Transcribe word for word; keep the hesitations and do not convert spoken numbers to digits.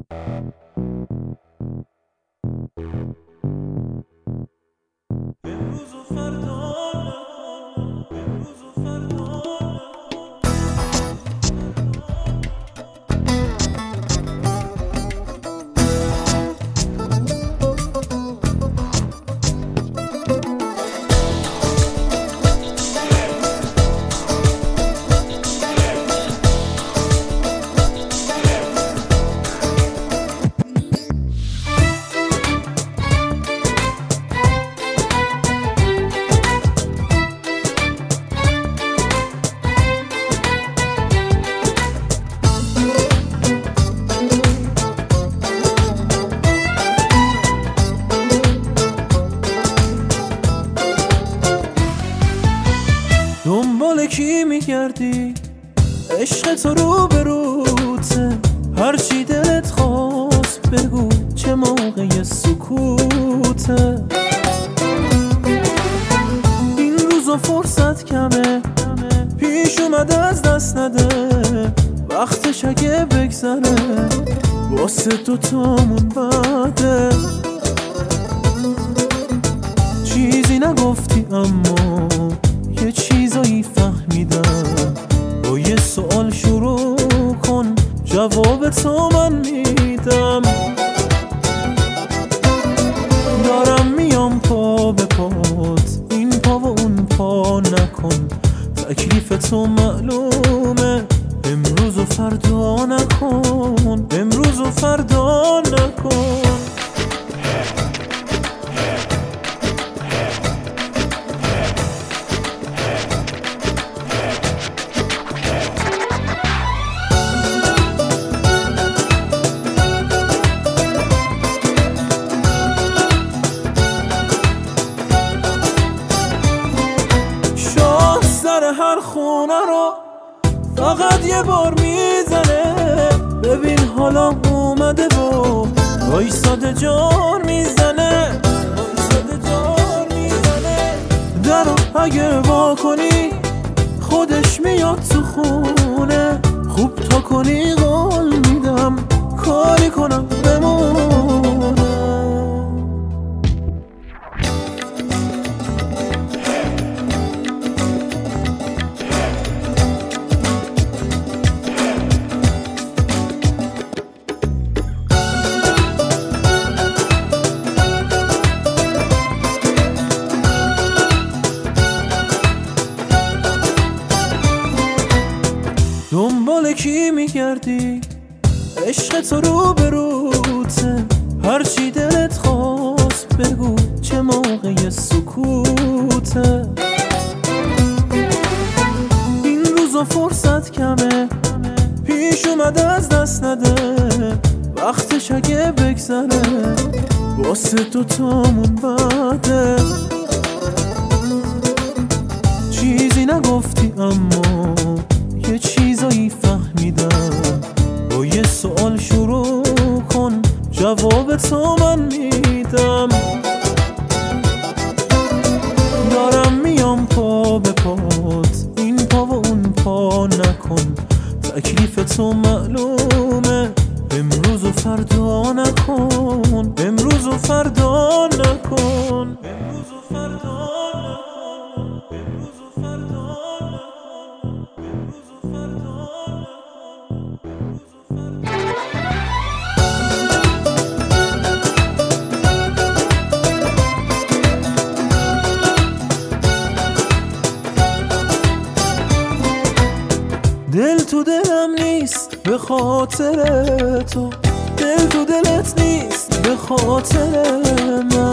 امروز و فردا نکن، امروز و فردا دنبال کی میگردی؟ عشق تو رو به روته، هرچی دلت خواست بگو، چه موقع سکوته. این روزا فرصت کمه، پیش اومده از دست نده، وقتش اگه بگذره واسه دوتامون بده. چیزی نگفتی اما یه چیزایی فهمیدم، با یه سوال شروع کن جواب تو من میدم. دارم میام پا به پات، این پا و اون پا نکن، تکلیف تو معلومه، امروز و فردا نکن، امروز و فردا نکن. هر خونه رو فقط یه بار میزنه، ببین حالا اومده و وایساده جان میزنه، وایساده جان میزنه. درو اگه وا کنی خودش میاد تو خونه، خوب تا کنی قول میدم کاری کنم بمونه. دنبال کی میگردی؟ عشق تو رو به روته، هرچی دلت خواست بگو، چه موقع سکوته. این روزا فرصت کمه، پیش اومده از دست نده، وقتش اگه بگذره واسه دوتامون بده. چیزی نگفتی اما یه چیزایی فهمیدم، با یه سوال شروع کن جواب تو من میدم. دارم میام پا به پات، این پا و اون پا نکن، تکلیف تو معلومه، امروز و فردا نکن، امروز و فردا نکن، امروز و فردا نکن، امروز و فردا نکن، امروز و فردا نکن، امروز و فردا. دل تو دلم نیست به خاطر تو، دل تو دلت نیست به خاطر من.